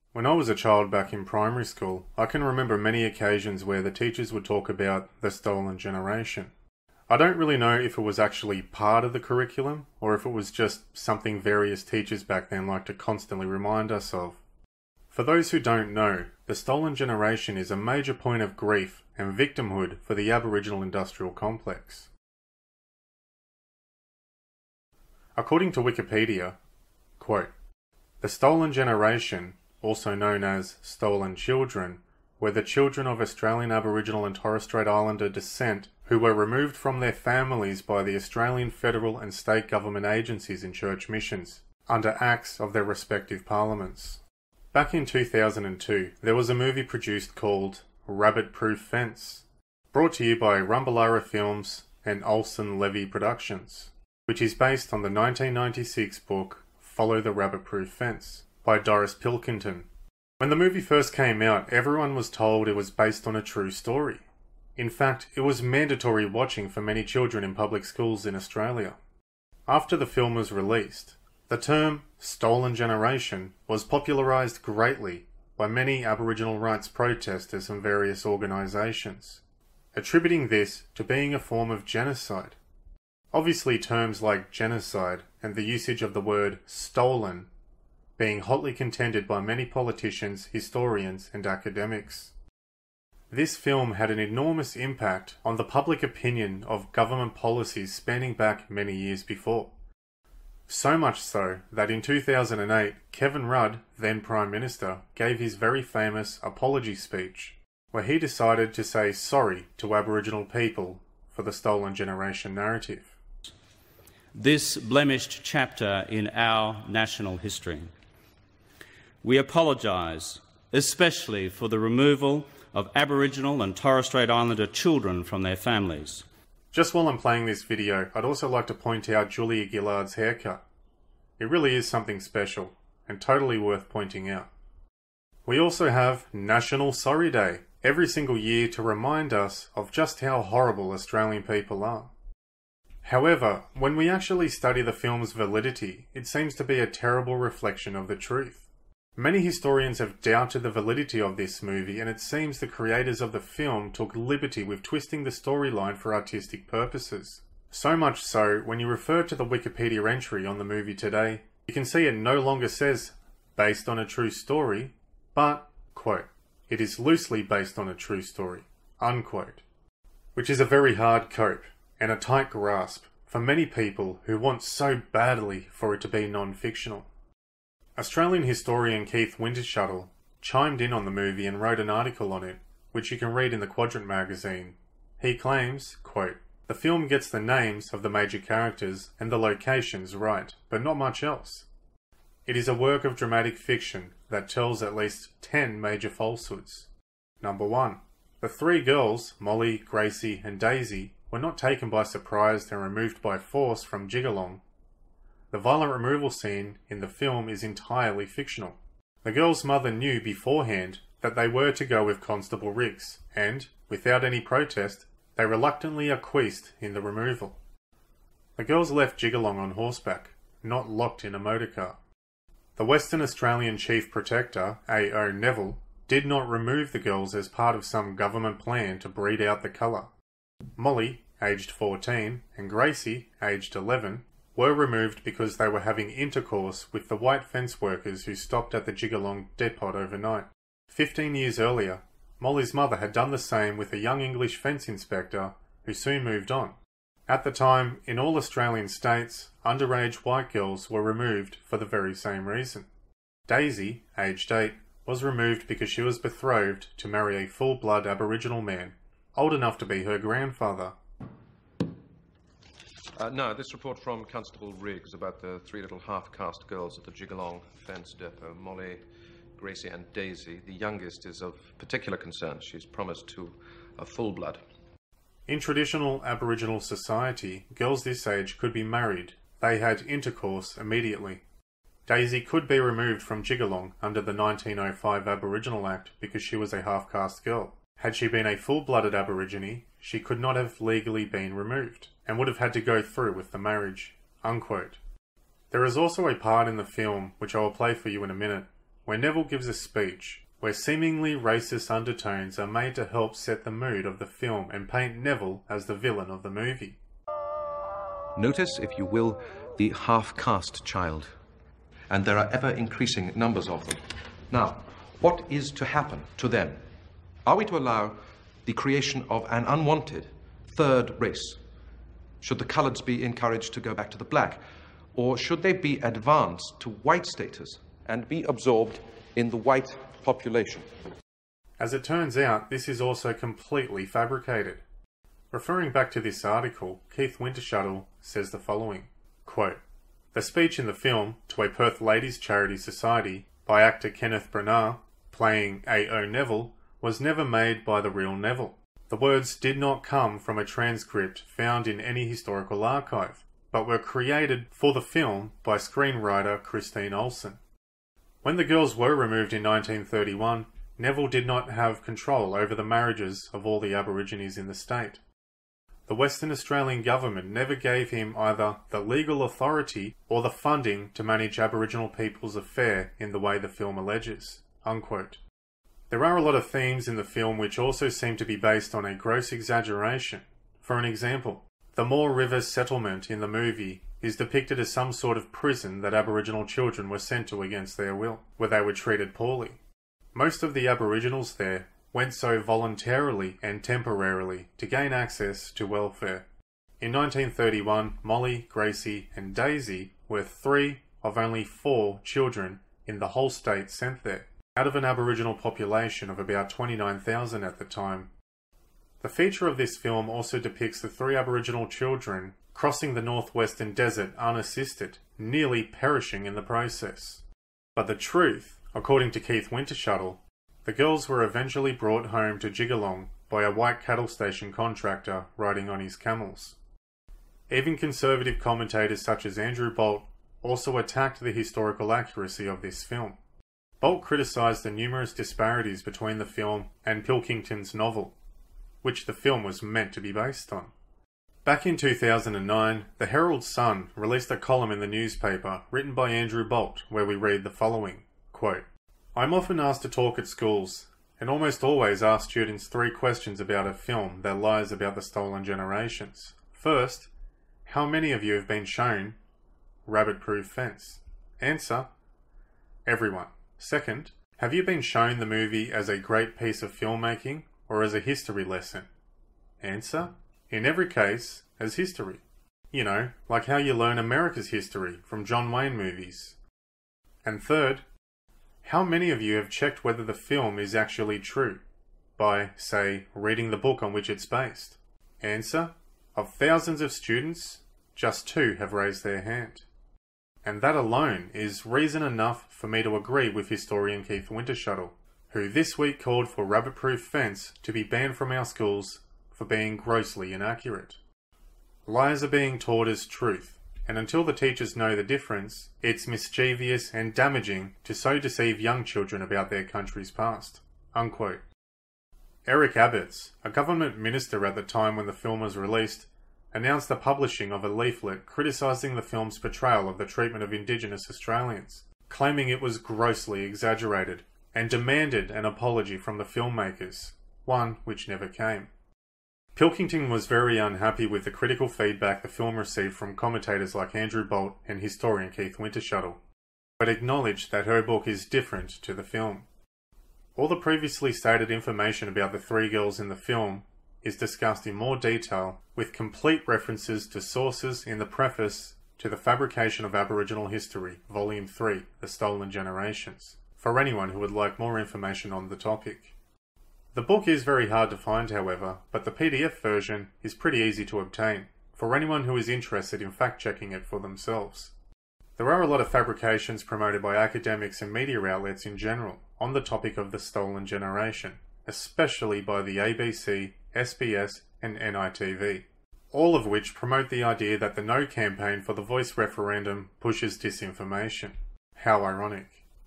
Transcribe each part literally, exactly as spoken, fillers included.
When I was a child back in primary school, I can remember many occasions where the teachers would talk about the stolen generation. I don't really know if it was actually part of the curriculum, or if it was just something various teachers back then liked to constantly remind us of. For those who don't know, the stolen generation is a major point of grief and victimhood for the Aboriginal industrial complex. According to Wikipedia, quote, "The stolen generation, also known as stolen children, were the children of Australian Aboriginal and Torres Strait Islander descent who were removed from their families by the Australian federal and state government agencies and church missions, under acts of their respective parliaments." Back in two thousand two, there was a movie produced called Rabbit Proof Fence, brought to you by Rumballara Films and Olsen Levy Productions, which is based on the nineteen ninety-six book Follow the Rabbit Proof Fence by Doris Pilkington. When the movie first came out, everyone was told it was based on a true story. In fact, it was mandatory watching for many children in public schools in Australia. After the film was released, the term stolen generation was popularised greatly by many Aboriginal rights protesters and various organisations, attributing this to being a form of genocide. Obviously, terms like genocide and the usage of the word stolen being hotly contended by many politicians, historians and academics. This film had an enormous impact on the public opinion of government policies spanning back many years before. So much so that in two thousand eight, Kevin Rudd, then Prime Minister, gave his very famous apology speech, where he decided to say sorry to Aboriginal people for the stolen generation narrative. This blemished chapter in our national history. We apologise, especially for the removal of Aboriginal and Torres Strait Islander children from their families. Just while I'm playing this video, I'd also like to point out Julia Gillard's haircut. It really is something special, and totally worth pointing out. We also have National Sorry Day, every single year to remind us of just how horrible Australian people are. However, when we actually study the film's validity, it seems to be a terrible reflection of the truth. Many historians have doubted the validity of this movie, and it seems the creators of the film took liberty with twisting the storyline for artistic purposes. So much so, when you refer to the Wikipedia entry on the movie today, you can see it no longer says, based on a true story, but, quote, it is loosely based on a true story, unquote. Which is a very hard cope, and a tight grasp, for many people who want so badly for it to be non-fictional. Australian historian Keith Wintershuttle chimed in on the movie and wrote an article on it, which you can read in the Quadrant magazine. He claims, quote, "The film gets the names of the major characters and the locations right, but not much else. It is a work of dramatic fiction that tells at least ten major falsehoods. Number one, the three girls, Molly, Gracie and Daisy, were not taken by surprise and removed by force from Jigalong. The violent removal scene in the film is entirely fictional. The girls' mother knew beforehand that they were to go with Constable Riggs, and, without any protest, they reluctantly acquiesced in the removal. The girls left Jigalong on horseback, not locked in a motorcar. The Western Australian Chief Protector, A O Neville, did not remove the girls as part of some government plan to breed out the colour. Molly, aged fourteen, and Gracie, aged eleven, were removed because they were having intercourse with the white fence workers who stopped at the Jigalong depot overnight. Fifteen years earlier, Molly's mother had done the same with a young English fence inspector who soon moved on. At the time, in all Australian states, underage white girls were removed for the very same reason. Daisy, aged eight, was removed because she was betrothed to marry a full-blood Aboriginal man, old enough to be her grandfather. Uh, no, this report from Constable Riggs about the three little half-caste girls at the Jigalong fence depot, Molly, Gracie and Daisy. The youngest is of particular concern. She's promised to a full-blood. In traditional Aboriginal society, girls this age could be married. They had intercourse immediately. Daisy could be removed from Jigalong under the nineteen oh five Aboriginal Act because she was a half-caste girl. Had she been a full-blooded Aborigine, she could not have legally been removed, and would have had to go through with the marriage, unquote. There is also a part in the film, which I will play for you in a minute, where Neville gives a speech where seemingly racist undertones are made to help set the mood of the film and paint Neville as the villain of the movie. Notice, if you will, the half-caste child. And there are ever-increasing numbers of them. Now, what is to happen to them? Are we to allow the creation of an unwanted third race? Should the coloureds be encouraged to go back to the black? Or should they be advanced to white status and be absorbed in the white population? As it turns out, this is also completely fabricated. Referring back to this article, Keith Wintershuttle says the following, quote, "The speech in the film, To a Perth Ladies' Charity Society, by actor Kenneth Branagh, playing A O Neville, was never made by the real Neville. The words did not come from a transcript found in any historical archive, but were created for the film by screenwriter Christine Olsen. When the girls were removed in nineteen thirty-one, Neville did not have control over the marriages of all the Aborigines in the state. The Western Australian government never gave him either the legal authority or the funding to manage Aboriginal people's affairs in the way the film alleges." Unquote. There are a lot of themes in the film which also seem to be based on a gross exaggeration. For an example, the Moore River settlement in the movie is depicted as some sort of prison that Aboriginal children were sent to against their will, where they were treated poorly. Most of the Aboriginals there went so voluntarily and temporarily to gain access to welfare. In nineteen thirty-one, Molly, Gracie and Daisy were three of only four children in the whole state sent there, out of an Aboriginal population of about twenty-nine thousand at the time. The feature of this film also depicts the three Aboriginal children crossing the northwestern desert unassisted, nearly perishing in the process. But the truth, according to Keith Wintershuttle, the girls were eventually brought home to Jigalong by a white cattle station contractor riding on his camels. Even conservative commentators such as Andrew Bolt also attacked the historical accuracy of this film. Bolt criticised the numerous disparities between the film and Pilkington's novel, which the film was meant to be based on. Back in two thousand nine, the Herald Sun released a column in the newspaper written by Andrew Bolt where we read the following, quote, "I'm often asked to talk at schools, and almost always ask students three questions about a film that lies about the stolen generations. First, how many of you have been shown Rabbit Proof Fence? Answer, everyone. Second, have you been shown the movie as a great piece of filmmaking or as a history lesson? Answer, in every case, as history. You know, like how you learn America's history from John Wayne movies. And third, how many of you have checked whether the film is actually true by, say, reading the book on which it's based? Answer, of thousands of students, just two have raised their hand. And that alone is reason enough for me to agree with historian Keith Wintershuttle, who this week called for Rabbit Proof Fence to be banned from our schools for being grossly inaccurate. Lies are being taught as truth, and until the teachers know the difference, it's mischievous and damaging to so deceive young children about their country's past." Unquote. Eric Abetz, a government minister at the time when the film was released, announced the publishing of a leaflet criticising the film's portrayal of the treatment of Indigenous Australians, claiming it was grossly exaggerated, and demanded an apology from the filmmakers, one which never came. Pilkington was very unhappy with the critical feedback the film received from commentators like Andrew Bolt and historian Keith Wintershuttle, but acknowledged that her book is different to the film. All the previously stated information about the three girls in the film is discussed in more detail, with complete references to sources in the preface to The Fabrication of Aboriginal History, Volume three, The Stolen Generations, for anyone who would like more information on the topic. The book is very hard to find, however, but the P D F version is pretty easy to obtain, for anyone who is interested in fact-checking it for themselves. There are a lot of fabrications promoted by academics and media outlets in general on the topic of the stolen generation, especially by the A B C, S B S and N I T V, all of which promote the idea that the No campaign for the Voice referendum pushes disinformation. How ironic.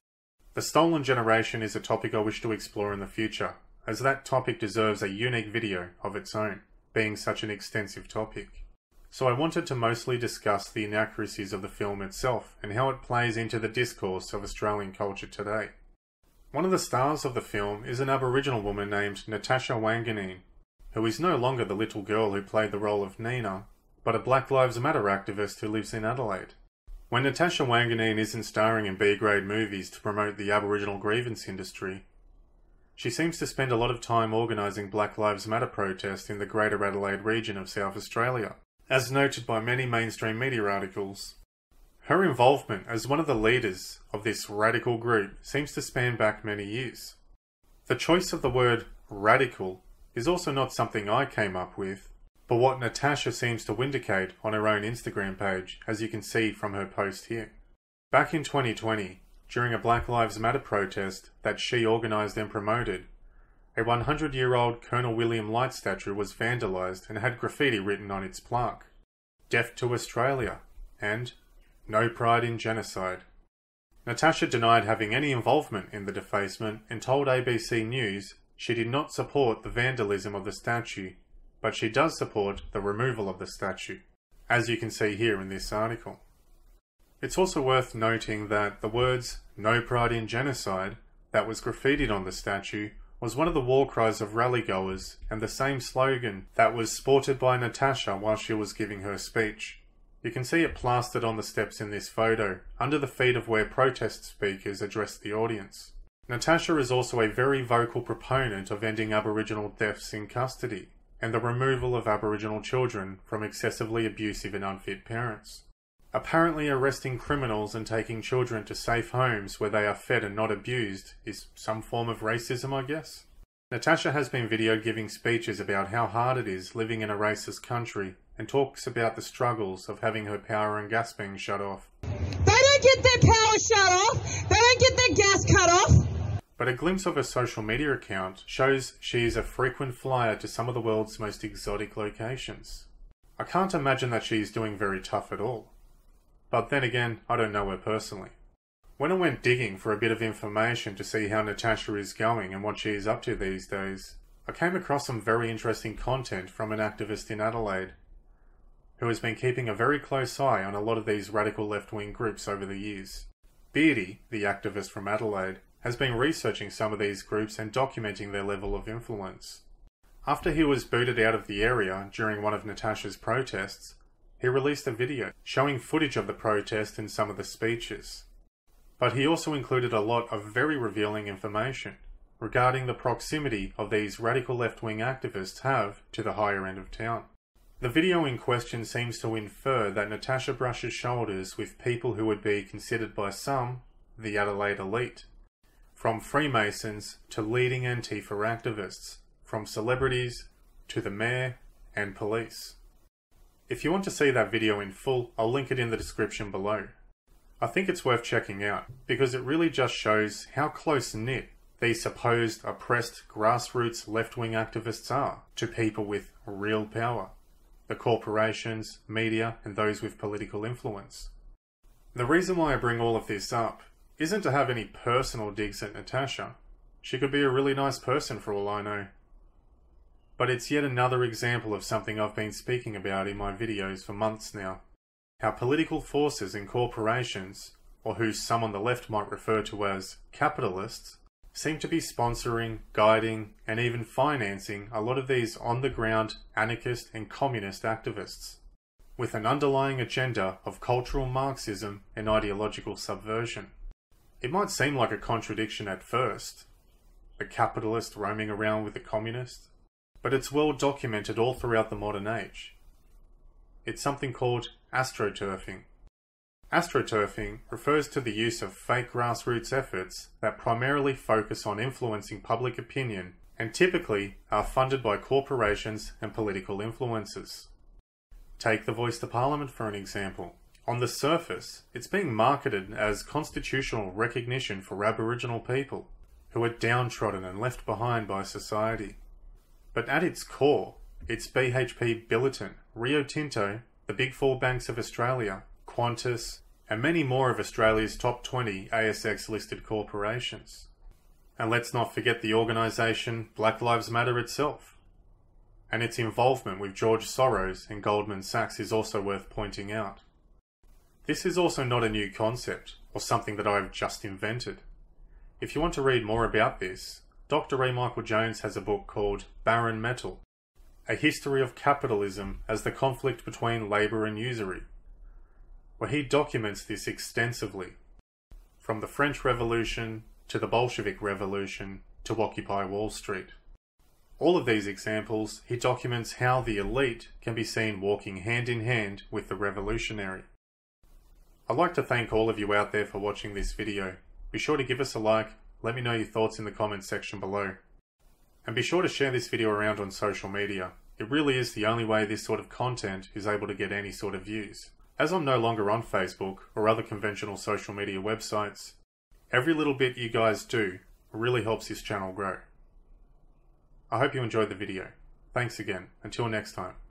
The stolen generation is a topic I wish to explore in the future, as that topic deserves a unique video of its own, being such an extensive topic. So I wanted to mostly discuss the inaccuracies of the film itself and how it plays into the discourse of Australian culture today. One of the stars of the film is an Aboriginal woman named Natasha Wanganeen, who is no longer the little girl who played the role of Nina, but a Black Lives Matter activist who lives in Adelaide. When Natasha Wanganeen isn't starring in B-grade movies to promote the Aboriginal grievance industry, she seems to spend a lot of time organising Black Lives Matter protests in the Greater Adelaide region of South Australia, as noted by many mainstream media articles. Her involvement as one of the leaders of this radical group seems to span back many years. The choice of the word radical is also not something I came up with, but what Natasha seems to indicate on her own Instagram page, as you can see from her post here. Back in twenty twenty, during a Black Lives Matter protest that she organised and promoted, a one hundred year old Colonel William Light statue was vandalised and had graffiti written on its plaque. Death to Australia, and No Pride in Genocide. Natasha denied having any involvement in the defacement and told A B C News she did not support the vandalism of the statue, but she does support the removal of the statue, as you can see here in this article. It's also worth noting that the words "No Pride in Genocide" that was graffitied on the statue was one of the war cries of rallygoers and the same slogan that was sported by Natasha while she was giving her speech. You can see it plastered on the steps in this photo, under the feet of where protest speakers addressed the audience. Natasha is also a very vocal proponent of ending Aboriginal deaths in custody, and the removal of Aboriginal children from excessively abusive and unfit parents. Apparently arresting criminals and taking children to safe homes where they are fed and not abused is some form of racism, I guess. Natasha has been videoed giving speeches about how hard it is living in a racist country, and talks about the struggles of having her power and gas being shut off. They don't get their power shut off! They don't get their gas cut off! But a glimpse of her social media account shows she is a frequent flyer to some of the world's most exotic locations. I can't imagine that she is doing very tough at all. But then again, I don't know her personally. When I went digging for a bit of information to see how Natasha is going and what she is up to these days, I came across some very interesting content from an activist in Adelaide, who has been keeping a very close eye on a lot of these radical left-wing groups over the years. Beardy, the activist from Adelaide, has been researching some of these groups and documenting their level of influence. After he was booted out of the area during one of Natasha's protests, he released a video showing footage of the protest and some of the speeches. But he also included a lot of very revealing information regarding the proximity of these radical left-wing activists have to the higher end of town. The video in question seems to infer that Natasha brushes shoulders with people who would be considered by some the Adelaide elite, from Freemasons to leading Antifa activists, from celebrities to the mayor and police. If you want to see that video in full, I'll link it in the description below. I think it's worth checking out, because it really just shows how close-knit these supposed oppressed grassroots left-wing activists are to people with real power. The corporations, media, and those with political influence. The reason why I bring all of this up isn't to have any personal digs at Natasha. She could be a really nice person for all I know. But it's yet another example of something I've been speaking about in my videos for months now. How political forces and corporations, or who some on the left might refer to as capitalists, seem to be sponsoring, guiding, and even financing a lot of these on-the-ground anarchist and communist activists, with an underlying agenda of cultural Marxism and ideological subversion. It might seem like a contradiction at first, the capitalist roaming around with the communist, but it's well documented all throughout the modern age. It's something called astroturfing. Astroturfing refers to the use of fake grassroots efforts that primarily focus on influencing public opinion and typically are funded by corporations and political influences. Take the Voice to Parliament for an example. On the surface, it's being marketed as constitutional recognition for Aboriginal people, who are downtrodden and left behind by society. But at its core, it's B H P Billiton, Rio Tinto, the Big Four banks of Australia, Qantas, and many more of Australia's top twenty A S X-listed corporations. And let's not forget the organisation Black Lives Matter itself. And its involvement with George Soros and Goldman Sachs is also worth pointing out. This is also not a new concept, or something that I've just invented. If you want to read more about this, Doctor Ray Michael Jones has a book called Barren Metal, A History of Capitalism as the Conflict Between Labour and Usury, where he documents this extensively, from the French Revolution to the Bolshevik Revolution to Occupy Wall Street. All of these examples, he documents how the elite can be seen walking hand in hand with the revolutionary. I'd like to thank all of you out there for watching this video. Be sure to give us a like, let me know your thoughts in the comments section below. And be sure to share this video around on social media. It really is the only way this sort of content is able to get any sort of views. As I'm no longer on Facebook or other conventional social media websites, every little bit you guys do really helps this channel grow. I hope you enjoyed the video. Thanks again. Until next time.